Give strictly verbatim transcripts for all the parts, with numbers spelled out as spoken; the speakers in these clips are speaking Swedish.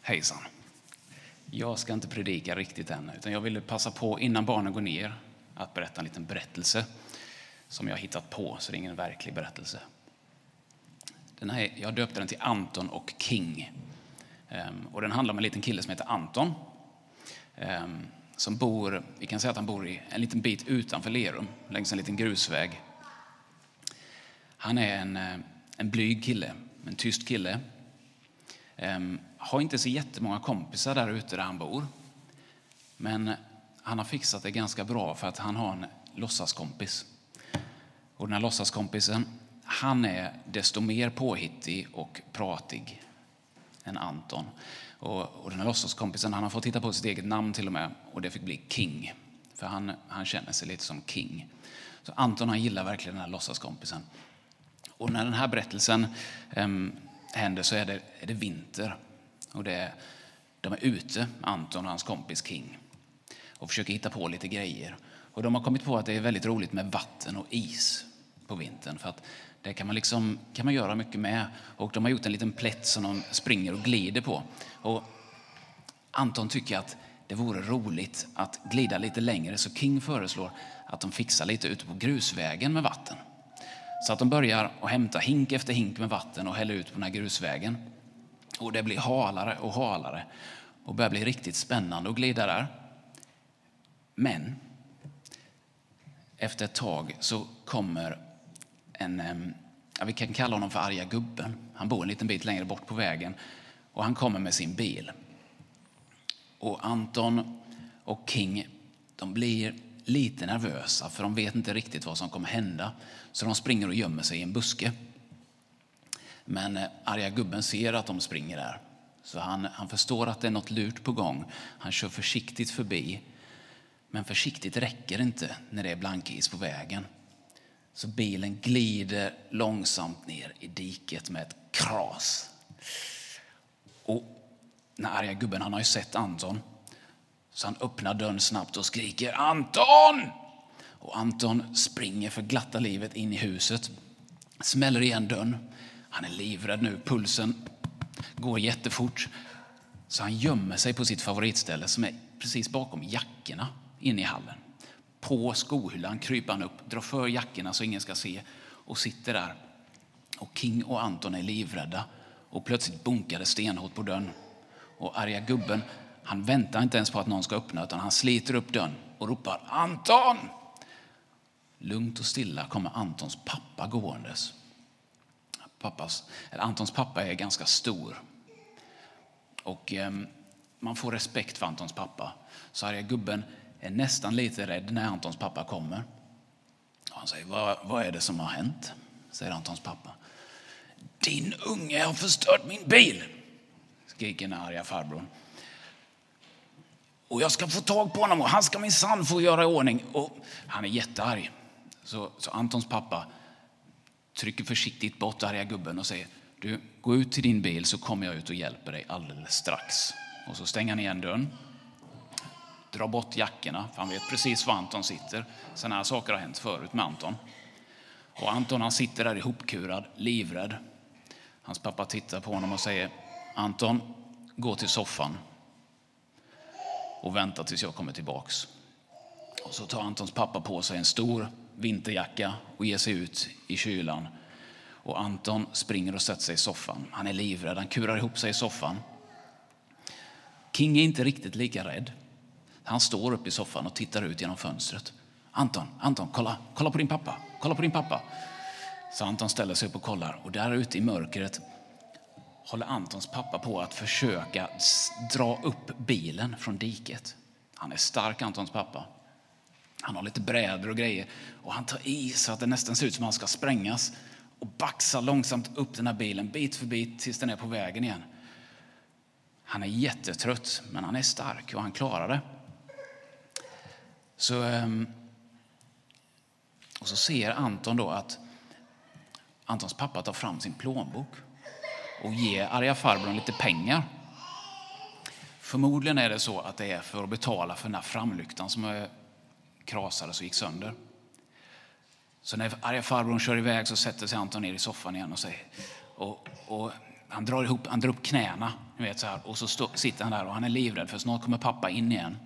Hejsan. Jag ska inte predika riktigt än, utan jag ville passa på innan barnen går ner att berätta en liten berättelse som jag har hittat på, så det är ingen verklig berättelse. Den här, jag döpte den till Anton och King. Um, och den handlar om en liten kille som heter Anton. Um, som bor, vi kan säga att han bor i en liten bit utanför Lerum, längs en liten grusväg. Han är en, en blyg kille, en tyst kille. Um, har inte så jättemånga kompisar där ute där han bor. Men han har fixat det ganska bra för att han har en låtsaskompis. Och den här låtsaskompisen, han är desto mer påhittig och pratig än Anton. Och, och den här låtsaskompisen, han har fått hitta på sitt eget namn till och med. Och det fick bli King. För han, han känner sig lite som King. Så Anton, han gillar verkligen den här låtsaskompisen. Och när den här berättelsen um, händer så är det, är det vinter. Och det är, de är ute, Anton och hans kompis King. Och försöker hitta på lite grejer. Och de har kommit på att det är väldigt roligt med vatten och is på vintern. För att det kan man, liksom, kan man göra mycket med. Och de har gjort en liten plätt som de springer och glider på. Och Anton tycker att det vore roligt att glida lite längre. Så King föreslår att de fixar lite ute på grusvägen med vatten. Så att de börjar att hämta hink efter hink med vatten och häller ut på den här grusvägen. Och det blir halare och halare. Och börjar bli riktigt spännande att glida där. Men efter ett tag så kommer en, ja, vi kan kalla honom för arga gubben. Han bor en liten bit längre bort på vägen. Och han kommer med sin bil. Och Anton och King, de blir lite nervösa för de vet inte riktigt vad som kommer hända. Så de springer och gömmer sig i en buske. Men arga gubben ser att de springer där. Så han, han förstår att det är något lurt på gång. Han kör försiktigt förbi. Men försiktigt räcker inte när det är blankis på vägen. Så bilen glider långsamt ner i diket med ett kras. Och när arga gubben, han har ju sett Anton. Så han öppnar dörren snabbt och skriker Anton! Och Anton springer för glatta livet in i huset. Smäller igen dörren. Han är livrädd nu. Pulsen går jättefort. Så han gömmer sig på sitt favoritställe som är precis bakom jackorna inne i hallen. På skohyllan kryper han upp, drar för jackorna så ingen ska se och sitter där. Och King och Anton är livrädda och plötsligt bunkar det stenhårt på dörren. Och arga gubben, han väntar inte ens på att någon ska öppna utan han sliter upp dörren och ropar Anton! Lugnt och stilla kommer Antons pappa gåendes. Pappas, eller Antons pappa är ganska stor. Och eh, man får respekt för Antons pappa. Så arga gubben är nästan lite rädd när Antons pappa kommer. Han säger, vad, vad är det som har hänt? Säger Antons pappa. Din unge har förstört min bil, skriker den arga farbrorn. Och jag ska få tag på honom och han ska minsann få göra i ordning. Och han är jättearg. Så, så Antons pappa trycker försiktigt bort arga gubben och säger, du, gå ut till din bil så kommer jag ut och hjälper dig alldeles strax. Och så stänger han igen dörren. Drar bort jackorna, för han vet precis var Anton sitter. Sådana här saker har hänt förut med Anton. Och Anton, han sitter där ihopkurad, livrädd. Hans pappa tittar på honom och säger, Anton, gå till soffan och vänta tills jag kommer tillbaks. Och så tar Antons pappa på sig en stor vinterjacka och ger sig ut i kylan. Och Anton springer och sätter sig i soffan. Han är livrädd, han kurar ihop sig i soffan. King är inte riktigt lika rädd. Han står upp i soffan och tittar ut genom fönstret. Anton, Anton, kolla, kolla på din pappa, kolla på din pappa. Så Anton ställer sig upp och kollar. Och där ute i mörkret håller Antons pappa på att försöka dra upp bilen från diket. Han är stark, Antons pappa. Han har lite brädor och grejer. Och han tar i så att det nästan ser ut som att han ska sprängas. Och baxar långsamt upp den här bilen bit för bit tills den är på vägen igen. Han är jättetrött, men han är stark och han klarar det. Så, och så ser Anton då att Antons pappa tar fram sin plånbok och ger arga farbrorn lite pengar. Förmodligen är det så att det är för att betala för den här framlyktan som krasades och gick sönder. Så när arga farbrorn kör iväg så sätter sig Anton ner i soffan igen och säger och, och han drar ihop, han drar upp knäna, ni vet så här, och så stå, sitter han där och han är livrädd för snart kommer pappa in igen.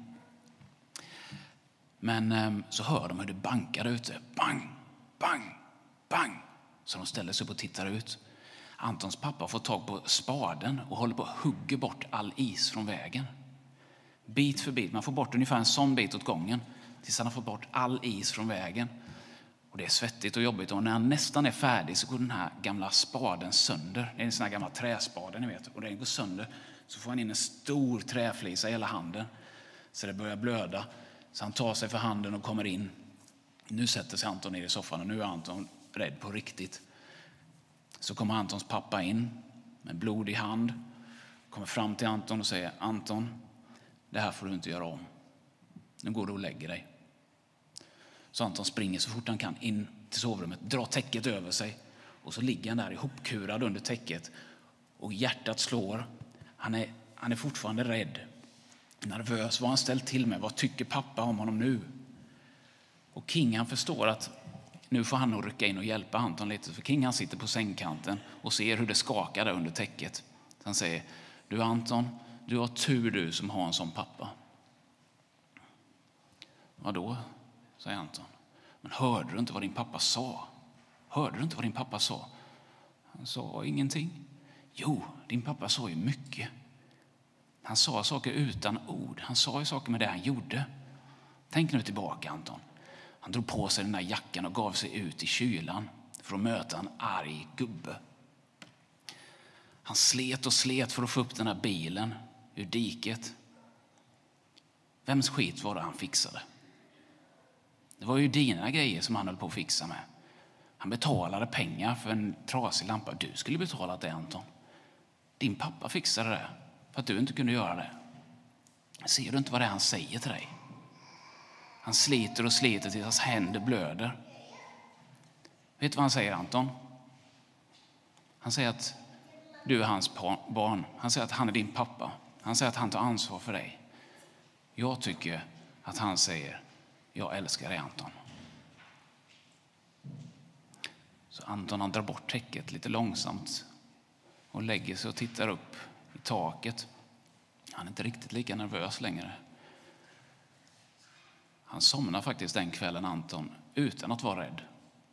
Men eh, så hör de hur det bankar ute. Bang, bang, bang. Så de ställer sig upp och tittar ut. Antons pappa får tag på spaden och håller på att hugga bort all is från vägen. Bit för bit. Man får bort ungefär en sån bit åt gången tills han har fått bort all is från vägen. Och det är svettigt och jobbigt. Och när han nästan är färdig så går den här gamla spaden sönder. Det är en sån här gamla träspade, ni vet. Och den går sönder. Så får han in en stor träflisa i hela handen. Så det börjar blöda. Så han tar sig för handen och kommer in. Nu sätter sig Anton ner i soffan och nu är Anton rädd på riktigt. Så kommer Antons pappa in med blod i hand. Kommer fram till Anton och säger: Anton, det här får du inte göra om. Nu går du och lägger dig. Så Anton springer så fort han kan in till sovrummet, drar täcket över sig. Och så ligger han där ihopkurad under täcket. Och hjärtat slår. Han är, han är fortfarande rädd. Nervös. Vad har han ställt till med? Vad tycker pappa om honom nu? Och King, han förstår att nu får han nog rycka in och hjälpa Anton lite. För King, han sitter på sängkanten och ser hur det skakar där under täcket. Han säger: du Anton, du har tur du som har en sån pappa. Vadå? Säger Anton. Men hörde du inte vad din pappa sa? Hörde du inte vad din pappa sa? Han sa ingenting. Jo, din pappa sa ju mycket. Han sa saker utan ord. Han sa ju saker med det han gjorde. Tänk nu tillbaka, Anton. Han drog på sig den där jackan och gav sig ut i kylan för att möta en arg gubbe. Han slet och slet för att få upp den här bilen ur diket. Vems skit var det han fixade? Det var ju dina grejer som han höll på att fixa med. Han betalade pengar för en trasig lampa. Du skulle betala det, Anton. Din pappa fixade det för att du inte kunde göra det. Ser du inte vad det är han säger till dig? Han sliter och sliter tills hans händer blöder. Vet du vad han säger, Anton? Han säger att du är hans barn. Han säger att han är din pappa. Han säger att han tar ansvar för dig. Jag tycker att han säger: jag älskar dig, Anton. Så Anton, han drar bort täcket lite långsamt och lägger sig och tittar upp i taket. Han är inte riktigt lika nervös längre. Han somnar faktiskt den kvällen, Anton, utan att vara rädd.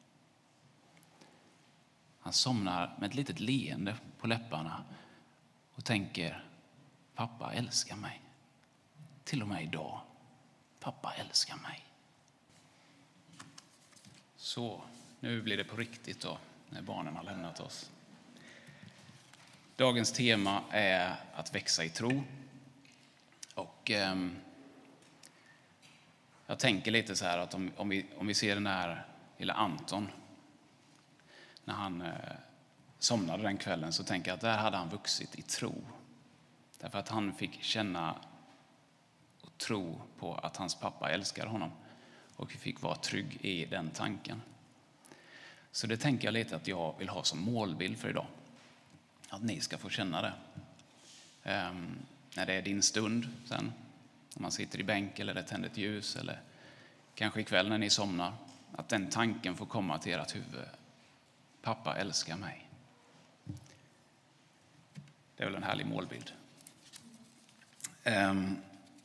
Han somnar med ett litet leende på läpparna och tänker: pappa älskar mig. Till och med idag. Pappa älskar mig. Så, nu blir det på riktigt då, när barnen har lämnat oss. Dagens tema är att växa i tro. Och eh, jag tänker lite så här att om, om, vi, om vi ser den här lilla Anton, när han eh, somnade den kvällen, så tänker jag att där hade han vuxit i tro. Därför att han fick känna och tro på att hans pappa älskar honom. Och fick vara trygg i den tanken. Så det tänker jag lite att jag vill ha som målbild för idag. Att ni ska få känna det. Um, när det är din stund sen. När man sitter i bänk eller det tänder ett ljus. Eller kanske ikväll när ni somnar. Att den tanken får komma till ert huvud. Pappa älskar mig. Det är väl en härlig målbild. Um,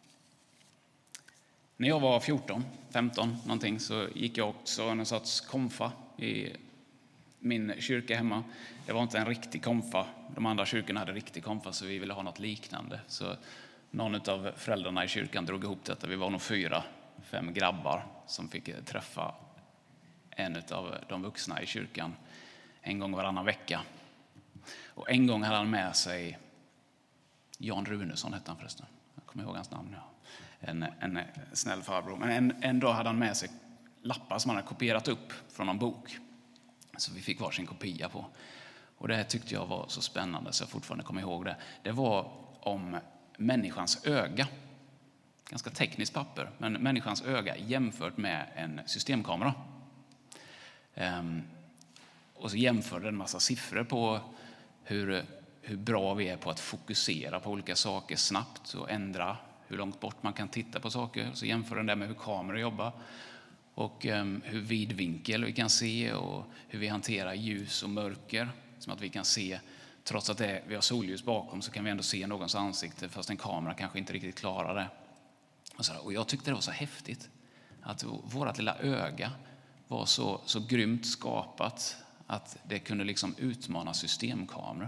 När jag var fjorton, femton någonting, så gick jag också en sorts konfa i min kyrka hemma. Det var inte en riktig konfa. De andra kyrkorna hade riktig konfa, så vi ville ha något liknande. Så någon av föräldrarna i kyrkan drog ihop detta. Vi var nog fyra, fem grabbar som fick träffa en av de vuxna i kyrkan en gång varannan vecka. Och en gång hade han med sig Jan Runesson, hette han förresten. Jag kommer ihåg hans namn nu. En, en snäll farbror. Men en, en dag hade han med sig lappar som han hade kopierat upp från en bok. Så vi fick varsin kopia på. Och det här tyckte jag var så spännande så jag fortfarande kommer ihåg det. Det var om människans öga. Ganska tekniskt papper. Men människans öga jämfört med en systemkamera. Ehm, och så jämförde en massa siffror på hur, hur bra vi är på att fokusera på olika saker snabbt och ändra hur långt bort man kan titta på saker. Så jämför den där med hur kameror jobbar. Och um, hur vid vinkel vi kan se och hur vi hanterar ljus och mörker. Som att vi kan se trots att det är, vi har solljus bakom så kan vi ändå se någons ansikte fast en kamera kanske inte riktigt klarar det. Och, så, och jag tyckte det var så häftigt att vårt lilla öga var så, så grymt skapat att det kunde liksom utmana systemkameror.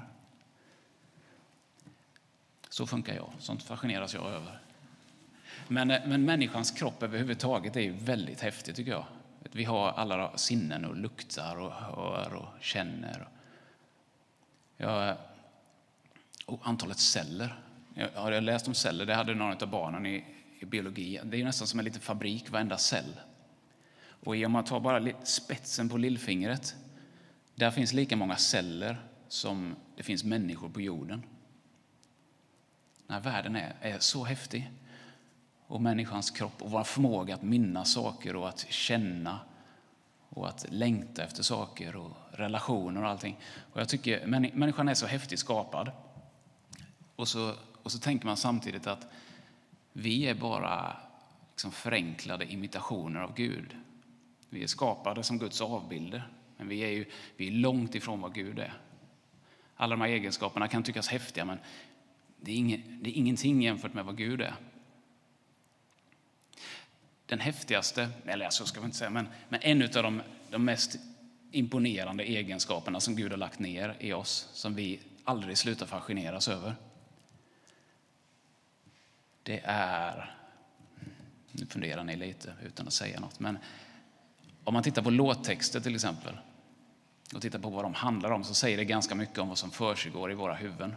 Så funkar jag, sånt fascineras jag över. Men, men människans kropp överhuvudtaget är ju väldigt häftigt tycker jag. Vi har alla sinnen och luktar och hör och känner. Ja, och antalet celler. Jag har läst om celler, det hade några av barnen i, i biologi. Det är nästan som en liten fabrik, varenda cell. Och om man tar bara spetsen på lillfingret, där finns lika många celler som det finns människor på jorden. Den här världen är, är så häftig. Och människans kropp och vår förmåga att minnas saker och att känna och att längta efter saker och relationer och allting. Och jag tycker människan är så häftigt skapad. Och så, och så tänker man samtidigt att vi är bara liksom förenklade imitationer av Gud. Vi är skapade som Guds avbilder, men vi är ju vi är långt ifrån vad Gud är. Alla de här egenskaperna kan tyckas häftiga, men det är, ingen, det är ingenting jämfört med vad Gud är. Den häftigaste, eller så ska vi inte säga, men, men en av de, de mest imponerande egenskaperna som Gud har lagt ner i oss, som vi aldrig slutar fascineras över, det är, nu funderar ni lite utan att säga något, men om man tittar på låttexter till exempel och tittar på vad de handlar om, så säger det ganska mycket om vad som försiggår i våra huvuden.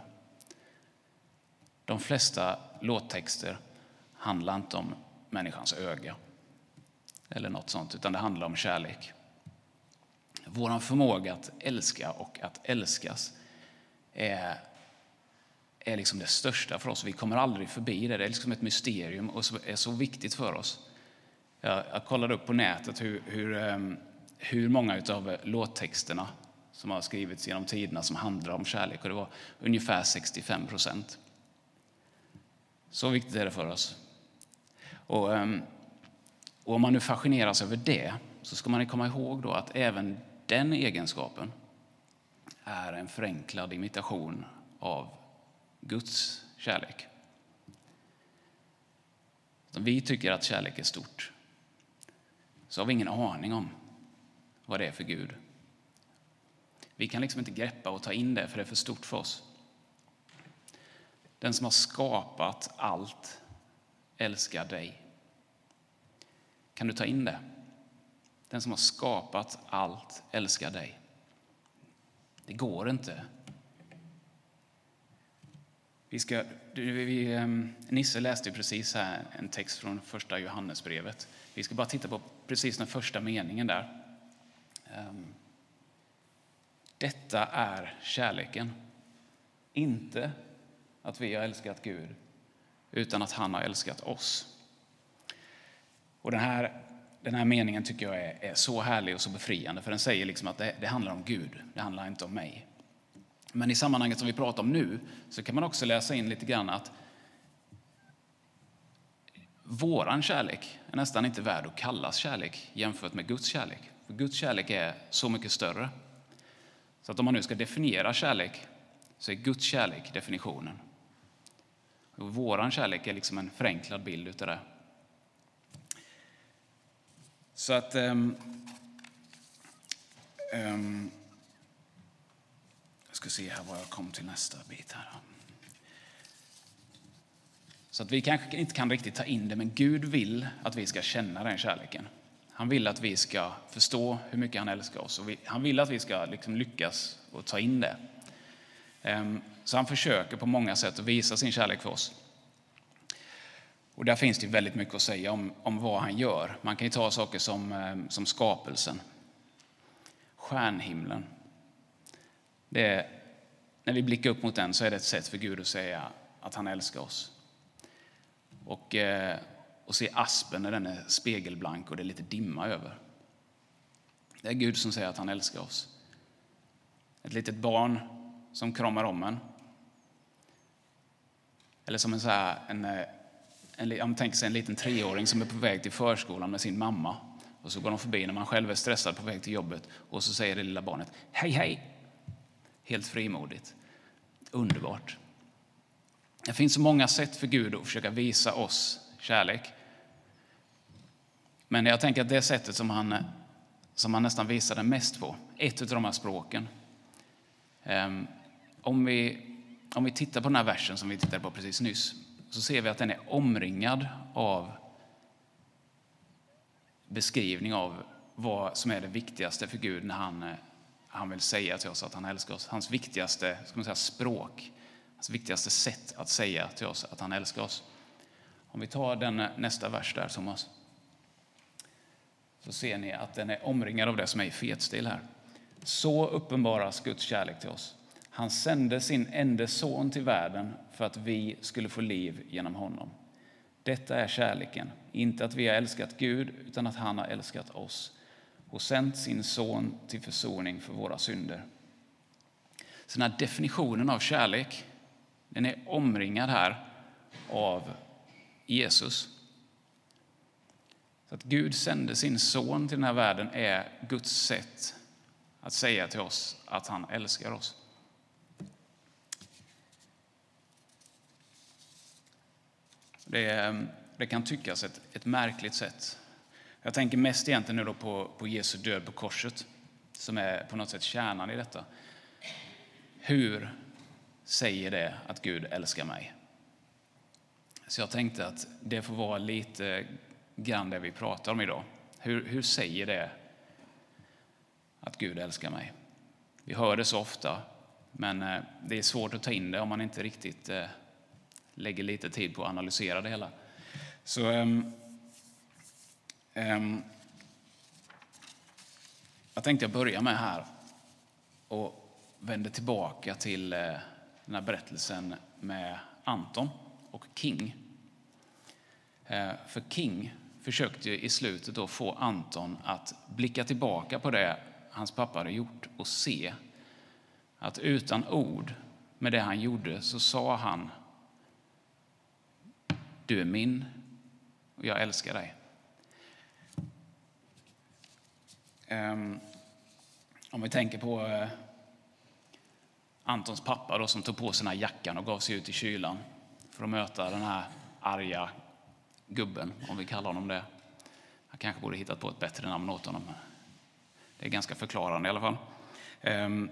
De flesta låttexter handlar inte om människans öga eller något sånt, utan det handlar om kärlek. Vår förmåga att älska och att älskas är, är liksom det största för oss. Vi kommer aldrig förbi det. Det är liksom ett mysterium och är så viktigt för oss. Jag, jag kollade upp på nätet hur, hur, hur många av låttexterna som har skrivits genom tiderna som handlar om kärlek, och det var ungefär sextiofem procent. Så viktigt är det för oss. Och, och om man nu fascineras över det, så ska man komma ihåg då att även den egenskapen är en förenklad imitation av Guds kärlek. Om vi tycker att kärlek är stort, så har vi ingen aning om vad det är för Gud. Vi kan liksom inte greppa och ta in det, för det är för stort för oss. Den som har skapat allt älskar dig. Kan du ta in det? Den som har skapat allt älskar dig. Det går inte. Vi ska, vi, Nisse läste precis här en text från första Johannesbrevet. Vi ska bara titta på precis den första meningen där. Detta är kärleken. Inte att vi har älskat Gud, utan att han har älskat oss. Och den här, den här meningen tycker jag är, är så härlig och så befriande, för den säger liksom att det, det handlar om Gud, det handlar inte om mig. Men i sammanhanget som vi pratar om nu, så kan man också läsa in lite grann att våran kärlek är nästan inte värd att kallas kärlek jämfört med Guds kärlek. För Guds kärlek är så mycket större. Så att om man nu ska definiera kärlek, så är Guds kärlek definitionen. Och våran kärlek är liksom en förenklad bild utav det. Så att um, um, jag ska se här vad jag kom till nästa bit här. Så att vi kanske inte kan riktigt ta in det, men Gud vill att vi ska känna den kärleken. Han vill att vi ska förstå hur mycket han älskar oss, och vi, han vill att vi ska liksom lyckas och ta in det. Um, så han försöker på många sätt att visa sin kärlek för oss. Och där finns det väldigt mycket att säga om, om vad han gör. Man kan ju ta saker som, som skapelsen. Stjärnhimlen. Det är, när vi blickar upp mot den, så är det ett sätt för Gud att säga att han älskar oss. Och, och se aspen när den är spegelblank och det är lite dimma över. Det är Gud som säger att han älskar oss. Ett litet barn som kramar om en. Eller som en så här, en, en, om man tänker sig en liten treåring som är på väg till förskolan med sin mamma. Och så går de förbi när man själv är stressad på väg till jobbet. Och så säger det lilla barnet, hej hej. Helt frimodigt. underbart. Det finns så många sätt för Gud att försöka visa oss kärlek. Men jag tänker att det sättet som han, som han nästan visar den mest på, ett av de här språken. Um, om, vi, om vi tittar på den här versen som vi tittade på precis nyss, så ser vi att den är omringad av beskrivning av vad som är det viktigaste för Gud när han, han vill säga till oss att han älskar oss. Hans viktigaste, ska man säga, språk, hans viktigaste sätt att säga till oss att han älskar oss. Om vi tar den nästa vers där, Thomas, så ser ni att den är omringad av det som är i fetstil här. Så uppenbaras Guds kärlek till oss. Han sände sin enda son till världen för att vi skulle få liv genom honom. Detta är kärleken, inte att vi har älskat Gud utan att han har älskat oss och sänt sin son till försoning för våra synder. Så den här definitionen av kärlek, den är omringad här av Jesus. Så att Gud sände sin son till den här världen är Guds sätt att säga till oss att han älskar oss. Det, det kan tyckas ett, ett märkligt sätt. Jag tänker mest egentligen nu då på, på Jesu död på korset, som är på något sätt kärnan i detta. Hur säger det att Gud älskar mig? Så jag tänkte att det får vara lite grann det vi pratar om idag. Hur, hur säger det att Gud älskar mig? Vi hör det så ofta, men det är svårt att ta in det om man inte riktigt lägger lite tid på att analysera det hela. Så um, um, jag tänkte jag börja med här och vända tillbaka till uh, den här berättelsen med Anton och King. Uh, för King försökte ju i slutet då få Anton att blicka tillbaka på det hans pappa hade gjort och se att utan ord med det han gjorde så sa han: du är min och jag älskar dig. Um, om vi tänker på uh, Antons pappa då, som tog på sig den här jackan och gav sig ut i kylan för att möta den här arga gubben, om vi kallar honom det. Jag kanske borde hittat på ett bättre namn åt honom. Det är ganska förklarande i alla fall. Um,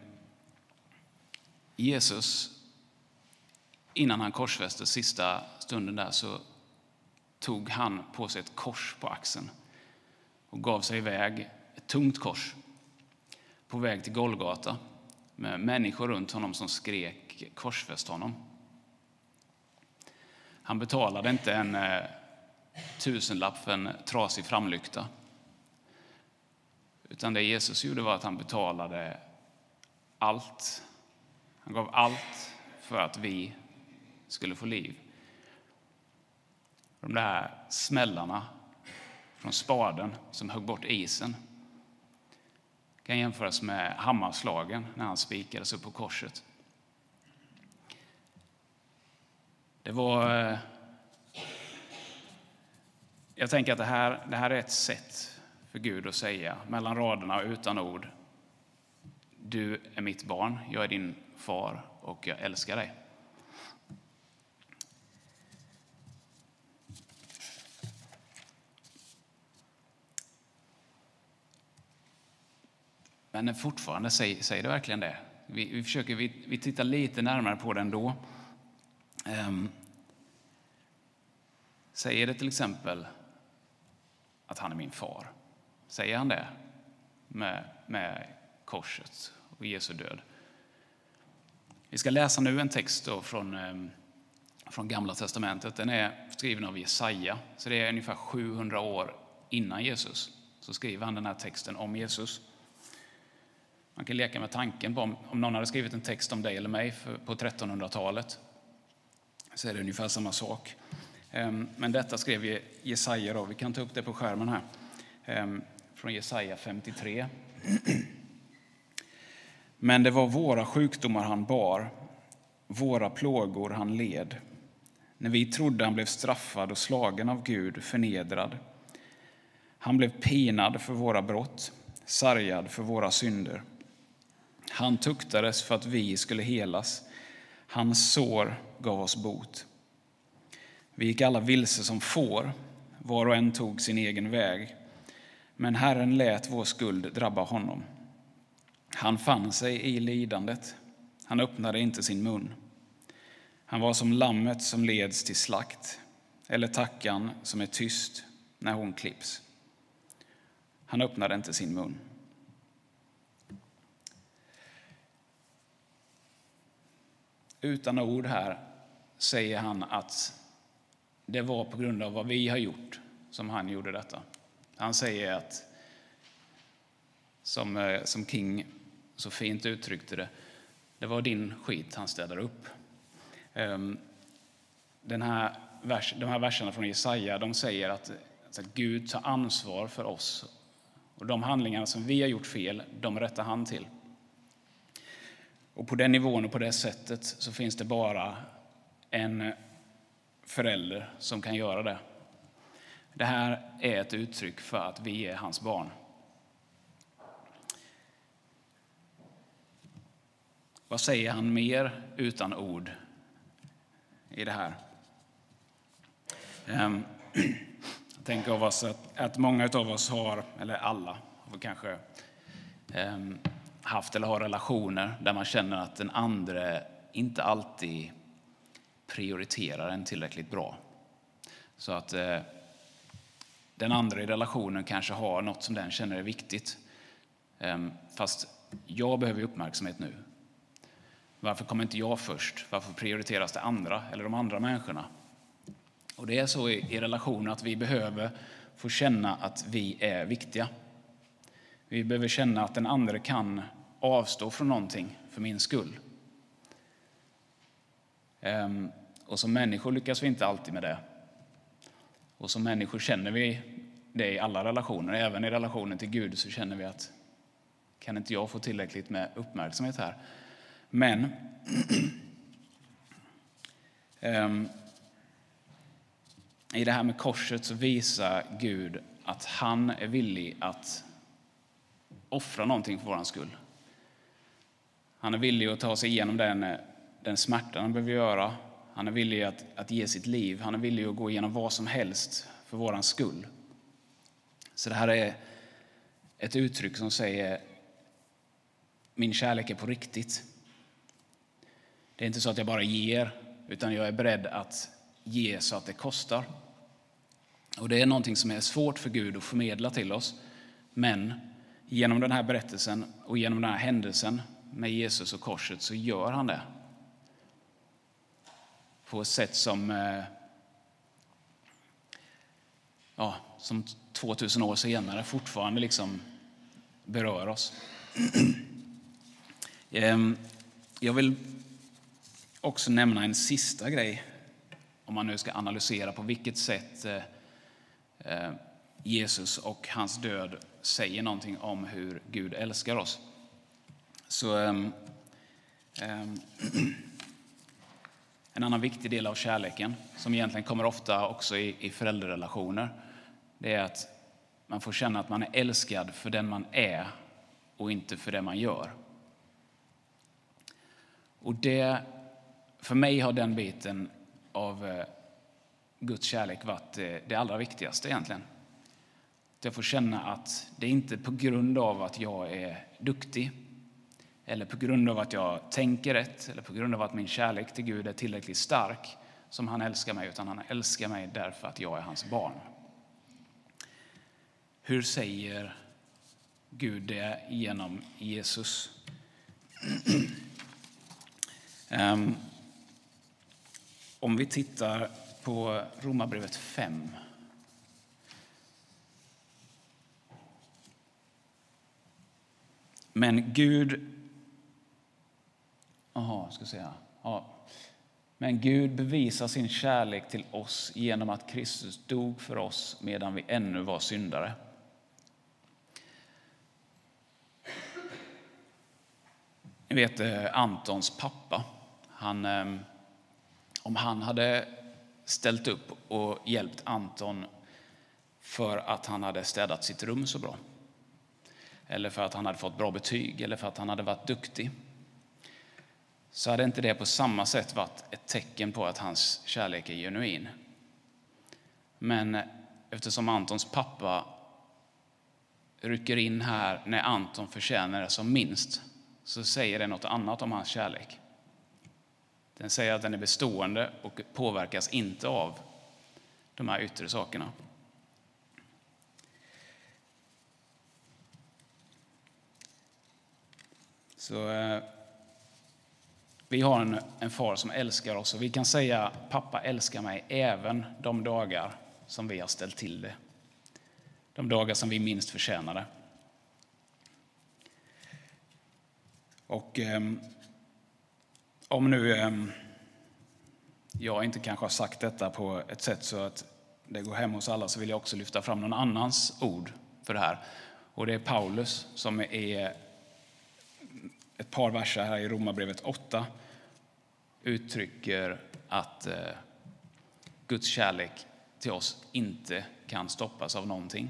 Jesus, innan han korsfästes sista stunden där, så tog han på sig ett kors på axeln och gav sig iväg, ett tungt kors, på väg till Golgata med människor runt honom som skrek korsfäst honom. Han betalade inte en eh, tusenlapp för en trasig framlykta, utan det Jesus gjorde var att han betalade allt. Han gav allt för att vi skulle få liv. De där smällarna från spaden som högg bort isen kan jämföras med hammarslagen när han spikades upp på korset. Det var... Jag tänker att det här, det här är ett sätt för Gud att säga mellan raderna och utan ord: du är mitt barn, jag är din far och jag älskar dig. Men fortfarande säger, säger det verkligen det. Vi, vi, försöker, vi, vi tittar lite närmare på den då. Um, säger det till exempel att han är min far? Säger han det med, med korset och Jesu död? Vi ska läsa nu en text då från, um, från Gamla testamentet. Den är skriven av Jesaja, så det är ungefär sjuhundra år innan Jesus. Så skriver han den här texten om Jesus. Man kan leka med tanken på om, om någon hade skrivit en text om dig eller mig för, på trettonhundratalet, så är det ungefär samma sak. Um, men detta skrev Jesaja då. Vi kan ta upp det på skärmen här. Um, från Jesaja femtiotre. Men det var våra sjukdomar han bar, våra plågor han led. När vi trodde han blev straffad och slagen av Gud, förnedrad. Han blev pinad för våra brott, sargad för våra synder. Han tuktades för att vi skulle helas. Hans sår gav oss bot. Vi gick alla vilse som får, var och en tog sin egen väg. Men Herren lät vår skuld drabba honom. Han fann sig i lidandet. Han öppnade inte sin mun. Han var som lammet som leds till slakt, eller tackan som är tyst när hon klipps. Han öppnade inte sin mun. Utan ord här säger han att det var på grund av vad vi har gjort som han gjorde detta. Han säger att, som, som King så fint uttryckte det, det var din skit han städade upp. Den här vers, de här verserna från Jesaja, de säger att, att Gud tar ansvar för oss. Och de handlingar som vi har gjort fel, de rättar han till. Och på den nivån och på det sättet så finns det bara en förälder som kan göra det. Det här är ett uttryck för att vi är hans barn. Vad säger han mer utan ord i det här? Jag tänker av oss att, att många av oss har, eller alla, har kanske haft eller har relationer där man känner att den andra inte alltid prioriterar en tillräckligt bra. Så att eh, den andra i relationen kanske har något som den känner är viktigt. Eh, fast jag behöver uppmärksamhet nu. Varför kommer inte jag först? Varför prioriteras det andra eller de andra människorna? Och det är så i, i relationer att vi behöver få känna att vi är viktiga. Vi behöver känna att den andra kan avstå från någonting för min skull. Um, och som människor lyckas vi inte alltid med det. Och som människor känner vi det i alla relationer. Även i relationen till Gud så känner vi att kan inte jag få tillräckligt med uppmärksamhet här? Men um, i det här med korset så visar Gud att han är villig att offra någonting för vår skull. Han är villig att ta sig igenom den, den smärtan han behöver göra. Han är villig att, att ge sitt liv. Han är villig att gå igenom vad som helst för vår skull. Så det här är ett uttryck som säger min kärlek är på riktigt. Det är inte så att jag bara ger, utan jag är beredd att ge så att det kostar. Och det är någonting som är svårt för Gud att förmedla till oss. Men genom den här berättelsen och genom den här händelsen med Jesus och korset så gör han det. På ett sätt som, ja, som tvåtusen år senare fortfarande liksom berör oss. Jag vill också nämna en sista grej. Om man nu ska analysera på vilket sätt Jesus och hans död säger någonting om hur Gud älskar oss. Så um, um, en annan viktig del av kärleken, som egentligen kommer ofta också i, i föräldrarrelationer, det är att man får känna att man är älskad för den man är och inte för det man gör. Och det, för mig har den biten av Guds kärlek varit det, det allra viktigaste egentligen. Jag får känna att det är inte på grund av att jag är duktig eller på grund av att jag tänker rätt eller på grund av att min kärlek till Gud är tillräckligt stark som han älskar mig, utan han älskar mig därför att jag är hans barn. Hur säger Gud det genom Jesus? um, om vi tittar på Romarbrevet fem. Men Gud, aha, ska säga, ja. Men Gud bevisar sin kärlek till oss genom att Kristus dog för oss medan vi ännu var syndare. Ni vet Antons pappa, han, om han hade ställt upp och hjälpt Anton för att han hade städat sitt rum så bra, eller för att han hade fått bra betyg, eller för att han hade varit duktig, så hade inte det på samma sätt varit ett tecken på att hans kärlek är genuin. Men eftersom Antons pappa rycker in här när Anton förtjänar det som minst, så säger det något annat om hans kärlek. Den säger att den är bestående och påverkas inte av de här yttre sakerna. Så eh, vi har en, en far som älskar oss, och vi kan säga pappa älskar mig även de dagar som vi har ställt till det. De dagar som vi minst förtjänade. Och eh, om nu eh, jag inte kanske har sagt detta på ett sätt så att det går hem hos alla, så vill jag också lyfta fram någon annans ord för det här. Och det är Paulus som är ett par verser här i Romarbrevet åtta uttrycker att eh, Guds kärlek till oss inte kan stoppas av någonting.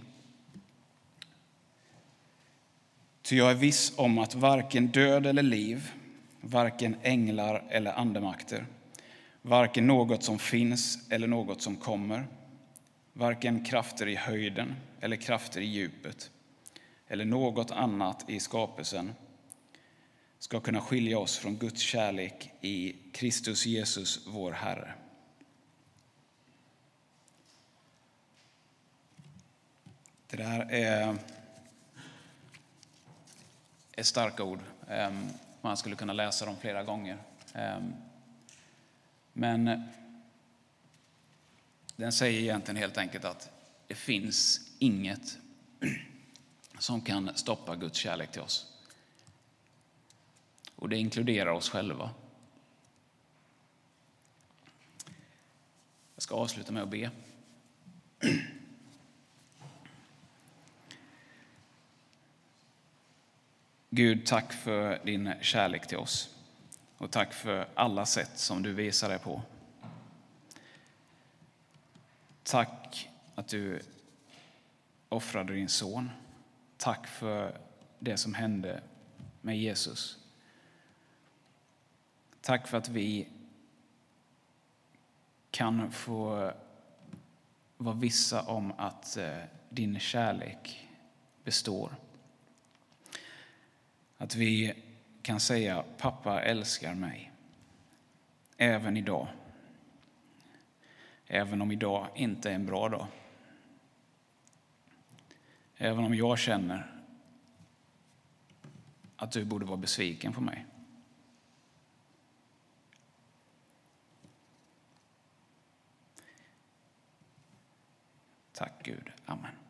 Ty jag är viss om att varken död eller liv, varken änglar eller andemakter, varken något som finns eller något som kommer, varken krafter i höjden eller krafter i djupet, eller något annat i skapelsen, ska kunna skilja oss från Guds kärlek i Kristus Jesus, vår Herre. Det där är ett starka ord. Man skulle kunna läsa dem flera gånger. Men den säger egentligen helt enkelt att det finns inget som kan stoppa Guds kärlek till oss. Och det inkluderar oss själva. Jag ska avsluta med att be. Gud, tack för din kärlek till oss. Och tack för alla sätt som du visar dig på. Tack att du offrade din son. Tack för det som hände med Jesus. Tack för att vi kan få vara vissa om att din kärlek består. Att vi kan säga pappa älskar mig även idag. Även om idag inte är en bra dag. Även om jag känner att du borde vara besviken på mig. Tack Gud. Amen.